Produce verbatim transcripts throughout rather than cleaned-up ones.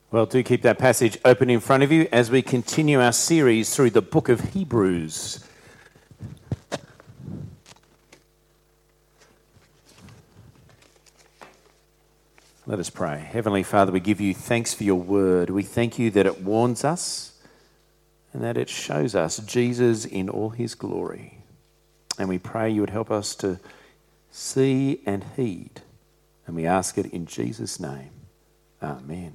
Well, do keep that passage open in front of you as we continue our series through the book of Hebrews. Let us pray. Heavenly Father, we give you thanks for your word. We thank you that it warns us and that it shows us Jesus in all his glory. And we pray you would help us to see and heed. And we ask it in Jesus' name. Amen.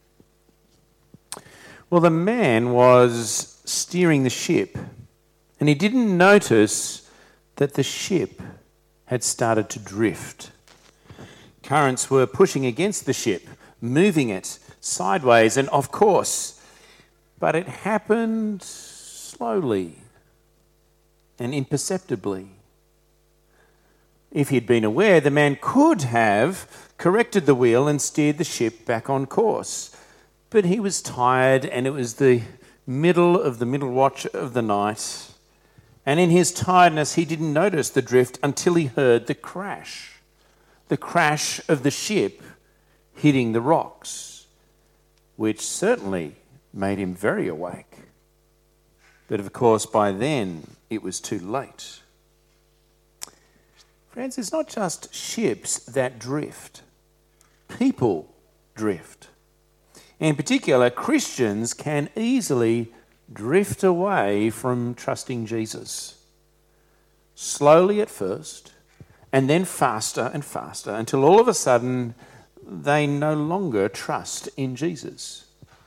Well, the man was steering the ship, and he didn't notice that the ship had started to drift. Currents were pushing against the ship, moving it sideways and off course. But it happened slowly and imperceptibly. If he'd been aware, the man could have corrected the wheel and steered the ship back on course. But he was tired, and it was the middle of the middle watch of the night. And in his tiredness, he didn't notice the drift until he heard the crash. The crash of the ship hitting the rocks, which certainly made him very awake. But of course, by then, it was too late. Friends, it's not just ships that drift. People drift. In particular, Christians can easily drift away from trusting Jesus. Slowly at first, and then faster and faster, until all of a sudden they no longer trust in Jesus.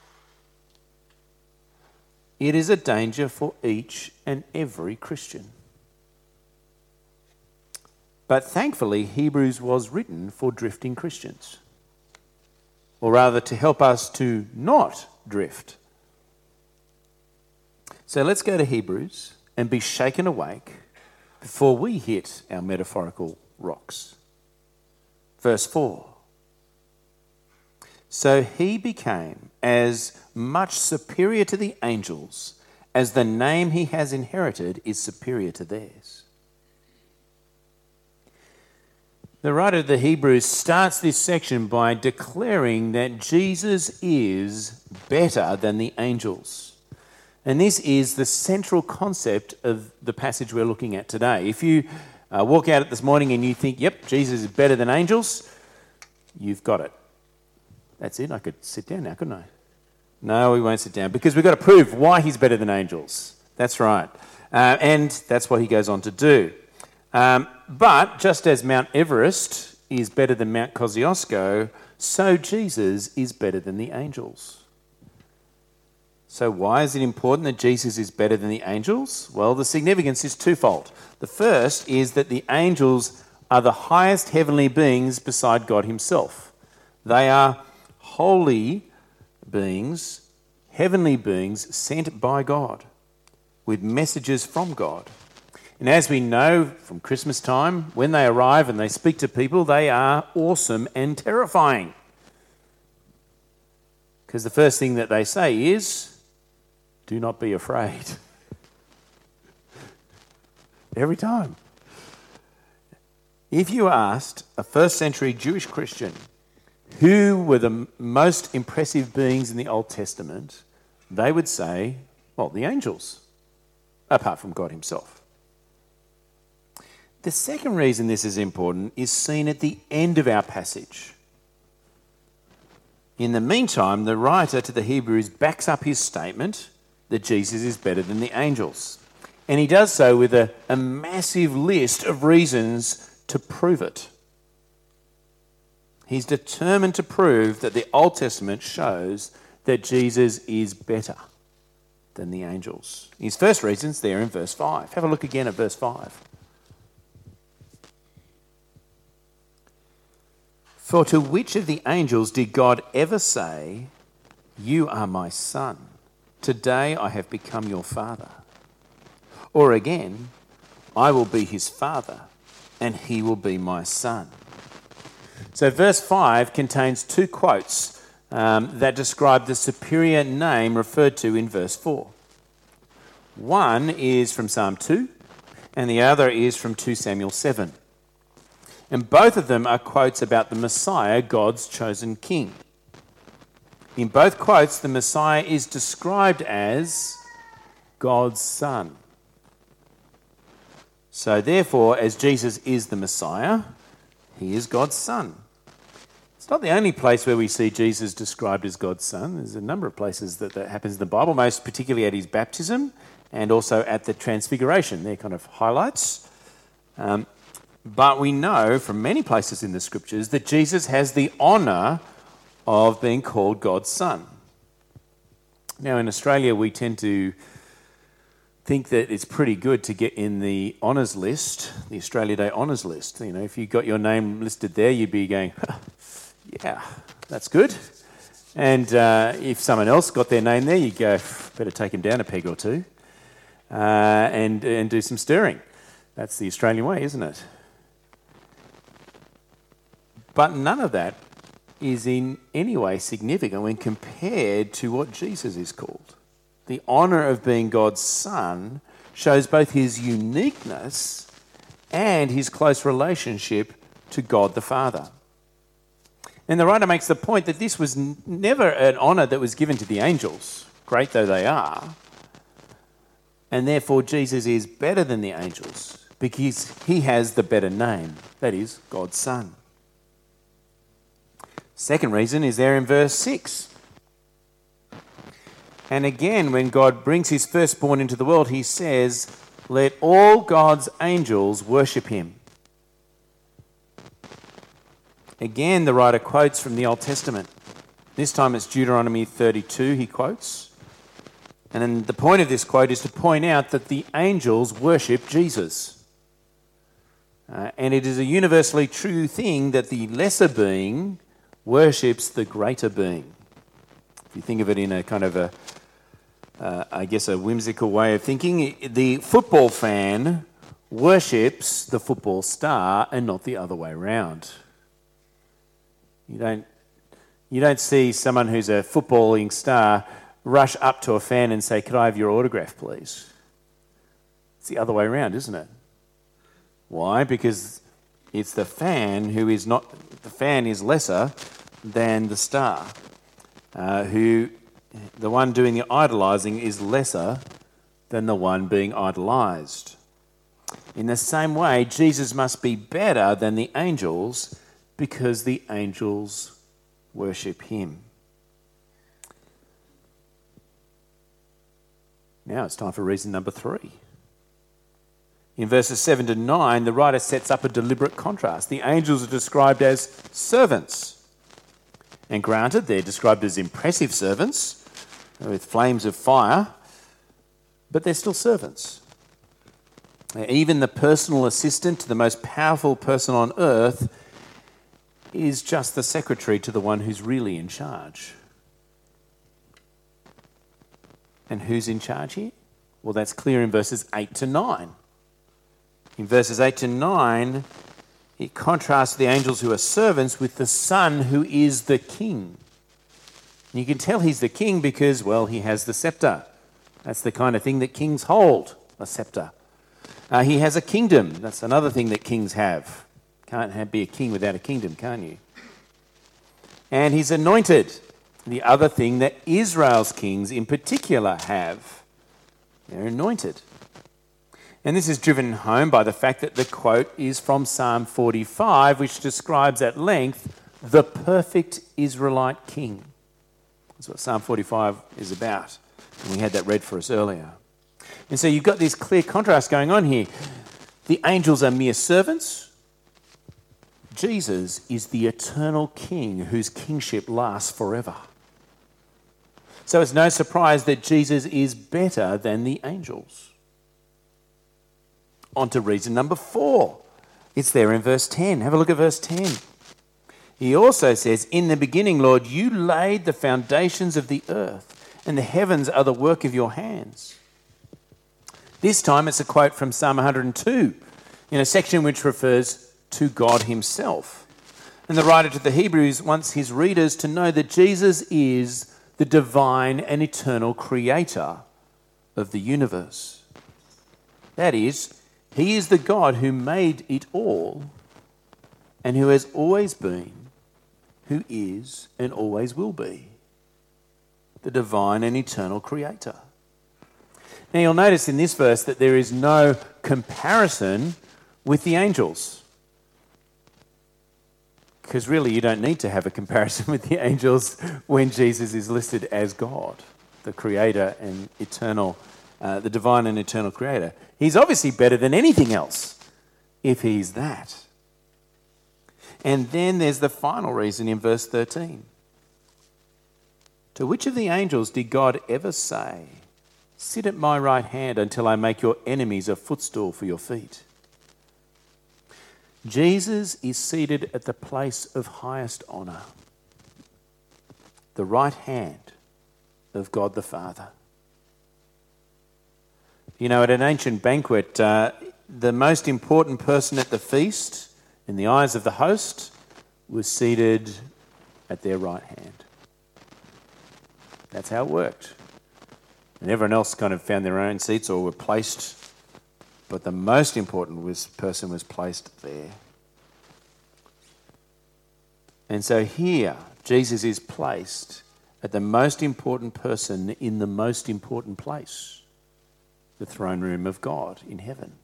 It is a danger for each and every Christian. But thankfully, Hebrews was written for drifting Christians. Or rather, to help us to not drift. So let's go to Hebrews and be shaken awake before we hit our metaphorical rocks. Verse four. So he became as much superior to the angels as the name he has inherited is superior to theirs. The writer of the Hebrews starts this section by declaring that Jesus is better than the angels. And this is the central concept of the passage we're looking at today. If you uh, walk out this morning and you think, yep, Jesus is better than angels, you've got it. That's it. I could sit down now, couldn't I? No, we won't sit down because we've got to prove why he's better than angels. That's right. Uh, and that's what he goes on to do. Um, but just as Mount Everest is better than Mount Kosciuszko, so Jesus is better than the angels. So why is it important that Jesus is better than the angels? Well, the significance is twofold. The first is that the angels are the highest heavenly beings beside God himself. They are holy beings, heavenly beings sent by God with messages from God. And as we know from Christmas time, when they arrive and they speak to people, they are awesome and terrifying. Because the first thing that they say is, do not be afraid. Every time. If you asked a first century Jewish Christian who were the most impressive beings in the Old Testament, they would say, well, the angels, apart from God himself. The second reason this is important is seen at the end of our passage. In the meantime, the writer to the Hebrews backs up his statement that Jesus is better than the angels. And he does so with a, a massive list of reasons to prove it. He's determined to prove that the Old Testament shows that Jesus is better than the angels. His first reason's there in verse five. Have a look again at verse five. For to which of the angels did God ever say, you are my son, today I have become your father? Or again, I will be his father, and he will be my son. So verse five contains two quotes um, that describe the superior name referred to in verse four. One is from Psalm two, and the other is from two Samuel seven. And both of them are quotes about the Messiah, God's chosen king. In both quotes, the Messiah is described as God's Son. So therefore, as Jesus is the Messiah, he is God's Son. It's not the only place where we see Jesus described as God's Son. There's a number of places that that happens in the Bible, most particularly at his baptism and also at the Transfiguration. They're kind of highlights. Um, but we know from many places in the Scriptures that Jesus has the honour of being called God's Son. Now, in Australia, we tend to think that it's pretty good to get in the honours list, the Australia Day honours list. You know, if you got your name listed there, you'd be going, yeah, that's good. And uh, if someone else got their name there, you'd go, better take him down a peg or two uh, and, and do some stirring. That's the Australian way, isn't it? But none of that is in any way significant when compared to what Jesus is called. The honour of being God's Son shows both his uniqueness and his close relationship to God the Father. And the writer makes the point that this was n- never an honour that was given to the angels, great though they are, and therefore Jesus is better than the angels because he has the better name, that is, God's Son. Second reason is there in verse six. And again, when God brings his firstborn into the world, he says, let all God's angels worship him. Again, the writer quotes from the Old Testament. This time it's Deuteronomy thirty-two he quotes. And then the point of this quote is to point out that the angels worship Jesus. Uh, and it is a universally true thing that the lesser being worships the greater being. If you think of it in a kind of a Uh, I guess a whimsical way of thinking, the football fan worships the football star and not the other way around. You don't, you don't see someone who's a footballing star rush up to a fan and say, could I have your autograph, please? It's the other way around, isn't it? Why? Because it's the fan who is not, the fan is lesser than the star, uh, who the one doing the idolising is lesser than the one being idolised. In the same way, Jesus must be better than the angels because the angels worship him. Now it's time for reason number three. In verses seven to nine, the writer sets up a deliberate contrast. The angels are described as servants. And granted, they're described as impressive servants with flames of fire, but they're still servants. Even the personal assistant to the most powerful person on earth is just the secretary to the one who's really in charge. And who's in charge here? Well, that's clear in verses eight to nine. In verses eight to nine, it contrasts the angels who are servants with the Son who is the King. And you can tell he's the king because, well, he has the scepter. That's the kind of thing that kings hold, a scepter. Uh, he has a kingdom. That's another thing that kings have. Can't have, be a king without a kingdom, can't you? And he's anointed. The other thing that Israel's kings in particular have. They're anointed. And this is driven home by the fact that the quote is from Psalm forty-five, which describes at length the perfect Israelite king. That's what Psalm forty-five is about. And we had that read for us earlier. And so you've got this clear contrast going on here. The angels are mere servants. Jesus is the eternal king whose kingship lasts forever. So it's no surprise that Jesus is better than the angels. On to reason number four. It's there in verse ten. Have a look at verse ten. He also says, in the beginning, Lord, you laid the foundations of the earth, and the heavens are the work of your hands. This time it's a quote from Psalm one hundred two, in a section which refers to God himself. And the writer to the Hebrews wants his readers to know that Jesus is the divine and eternal creator of the universe. That is, he is the God who made it all and who has always been, who is and always will be. the divine and eternal creator. Now you'll notice in this verse that there is no comparison with the angels. Because really you don't need to have a comparison with the angels when Jesus is listed as God, the creator and eternal, uh, the divine and eternal creator. He's obviously better than anything else if he's that. And then there's the final reason in verse thirteen. To which of the angels did God ever say, "Sit at my right hand until I make your enemies a footstool for your feet"? Jesus is seated at the place of highest honour, the right hand of God the Father. You know, at an ancient banquet, uh, the most important person at the feast, in the eyes of the host, was seated at their right hand. That's how it worked. And everyone else kind of found their own seats or were placed, but the most important was, person was placed there. And so here, Jesus is placed at the most important person in the most important place, the throne room of God in heaven.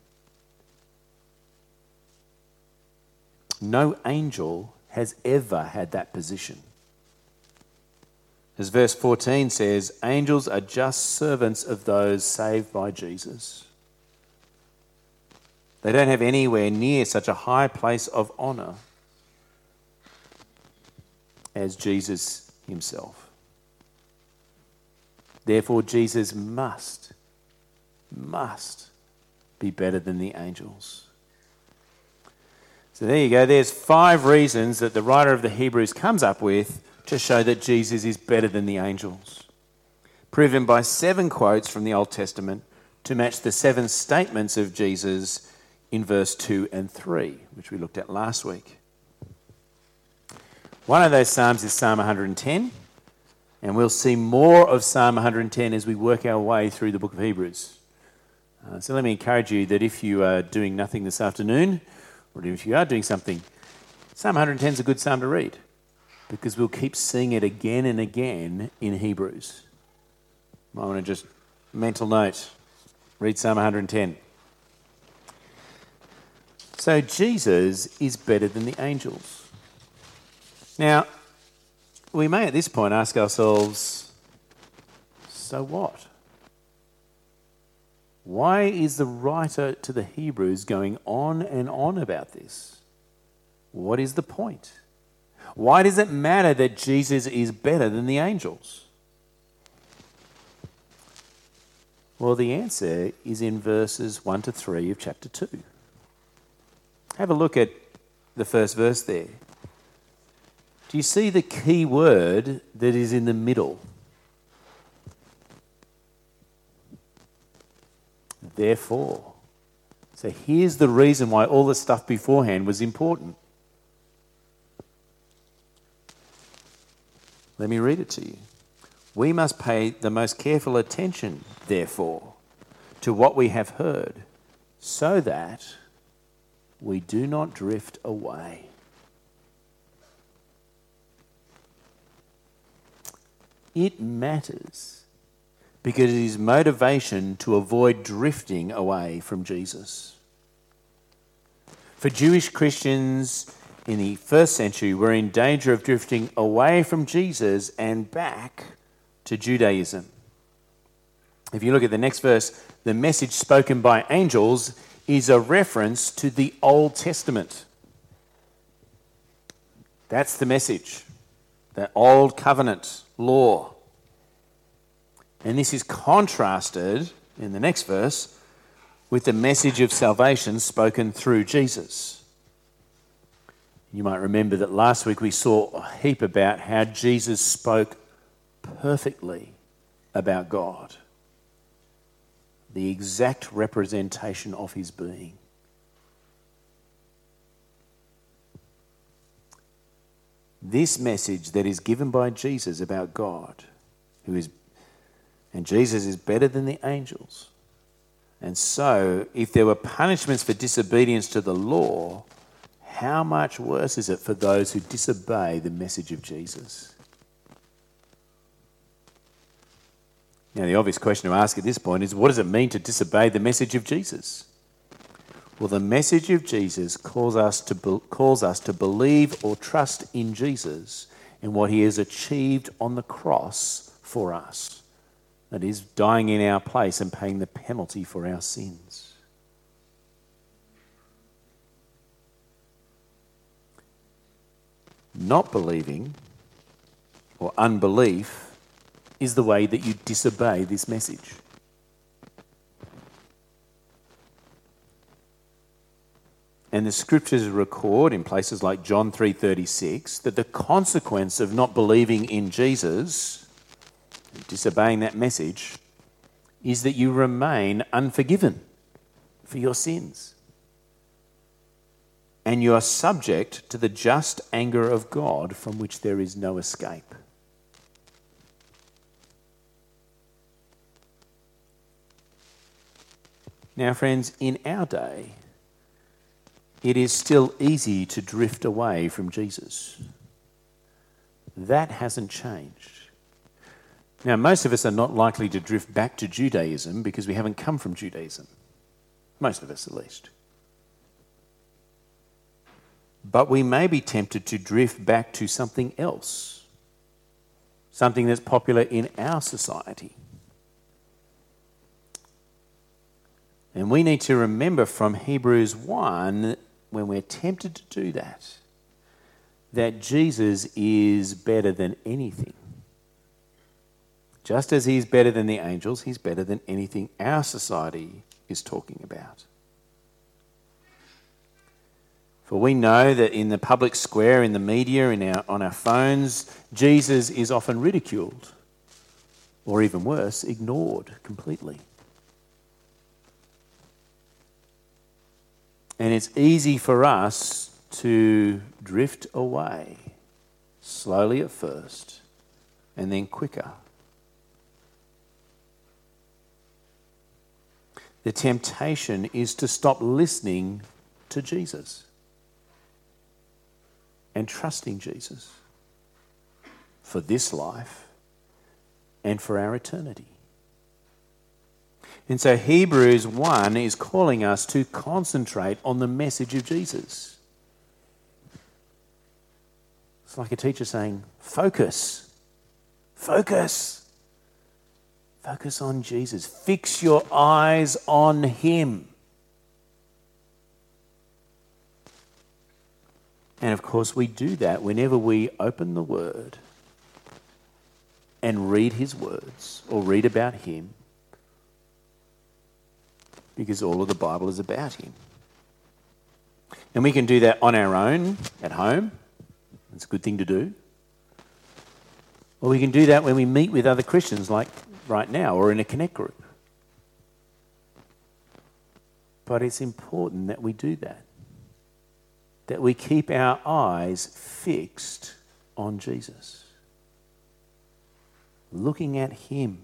No angel has ever had that position. As verse fourteen says, angels are just servants of those saved by Jesus. They don't have anywhere near such a high place of honour as Jesus himself. Therefore, Jesus must, must be better than the angels. So there you go. There's five reasons that the writer of the Hebrews comes up with to show that Jesus is better than the angels, proven by seven quotes from the Old Testament to match the seven statements of Jesus in verse two and three, which we looked at last week. One of those psalms is Psalm one hundred ten, and we'll see more of Psalm one hundred ten as we work our way through the book of Hebrews. Uh, so let me encourage you that if you are doing nothing this afternoon, or if you are doing something, Psalm one hundred ten is a good psalm to read, because we'll keep seeing it again and again in Hebrews. I want to just mental note, read Psalm one hundred ten. So Jesus is better than the angels. Now, we may at this point ask ourselves, so what? Why is the writer to the Hebrews going on and on about this? What is the point? Why does it matter that Jesus is better than the angels? Well, the answer is in verses one to three of chapter two. Have a look at the first verse there. Do you see the key word that is in the middle? Therefore. So here's the reason why all the stuff beforehand was important. Let me read it to you. We must pay the most careful attention, therefore, to what we have heard, so that we do not drift away. It matters because it is motivation to avoid drifting away from Jesus. For Jewish Christians in the first century were in danger of drifting away from Jesus and back to Judaism. If you look at the next verse, the message spoken by angels is a reference to the Old Testament. That's the message, the Old Covenant law. And this is contrasted in the next verse with the message of salvation spoken through Jesus. You might remember that last week we saw a heap about how Jesus spoke perfectly about God, the exact representation of his being. This message that is given by Jesus about God, who is, and Jesus is better than the angels. And so, if there were punishments for disobedience to the law, how much worse is it for those who disobey the message of Jesus? Now, the obvious question to ask at this point is, what does it mean to disobey the message of Jesus? Well, the message of Jesus calls us to be- calls us to believe or trust in Jesus and what he has achieved on the cross for us. That is, dying in our place and paying the penalty for our sins. Not believing or unbelief is the way that you disobey this message. And the scriptures record in places like John three thirty-six that the consequence of not believing in Jesus, and disobeying that message, is that you remain unforgiven for your sins. And you are subject to the just anger of God from which there is no escape. Now, friends, in our day, it is still easy to drift away from Jesus. That hasn't changed. Now, most of us are not likely to drift back to Judaism because we haven't come from Judaism. Most of us, at least. But we may be tempted to drift back to something else, something that's popular in our society. And we need to remember from Hebrews one, when we're tempted to do that, that Jesus is better than anything. Just as he's better than the angels, he's better than anything our society is talking about. For we know that in the public square, in the media, in our, on our phones, Jesus is often ridiculed, or even worse, ignored completely. And it's easy for us to drift away, slowly at first, and then quicker. The temptation is to stop listening to Jesus and trusting Jesus for this life and for our eternity. And so Hebrews one is calling us to concentrate on the message of Jesus. It's like a teacher saying, focus, focus, focus on Jesus. Fix your eyes on him. And of course we do that whenever we open the Word and read his words or read about him, because all of the Bible is about him. And we can do that on our own, at home. It's a good thing to do. Or we can do that when we meet with other Christians, like right now, or in a Connect group. But it's important that we do that. That we keep our eyes fixed on Jesus. Looking at him.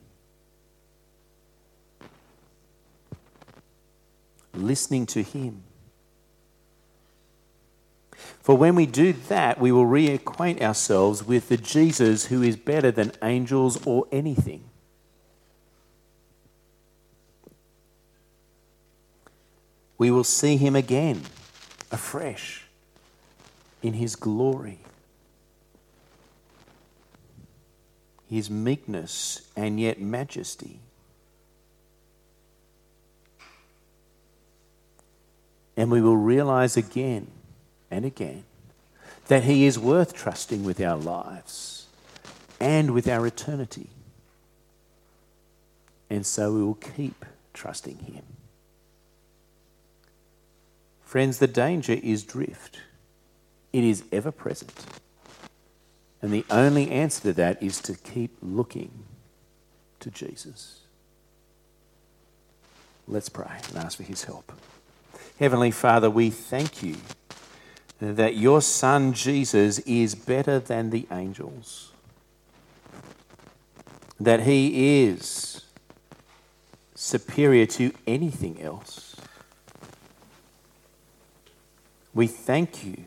Listening to him. For when we do that, we will reacquaint ourselves with the Jesus who is better than angels or anything. We will see him again, afresh, in his glory, his meekness and yet majesty. And we will realize again and again that he is worth trusting with our lives and with our eternity. And so we will keep trusting him. Friends, the danger is drift. It is ever present. And the only answer to that is to keep looking to Jesus. Let's pray and ask for his help. Heavenly Father, we thank you that your Son Jesus is better than the angels, that he is superior to anything else. We thank you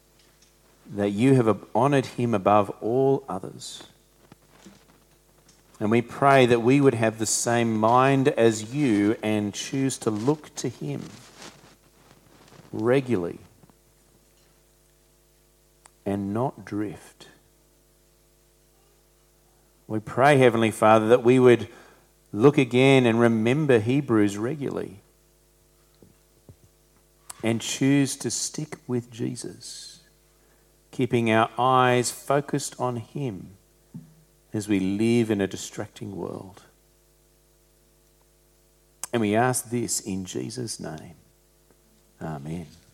that you have honoured him above all others, And we pray that we would have the same mind as you and choose to look to him regularly and not drift. We pray, Heavenly Father, that we would look again and remember Hebrews regularly and choose to stick with Jesus, keeping our eyes focused on him as we live in a distracting world. And we ask this in Jesus' name. Amen.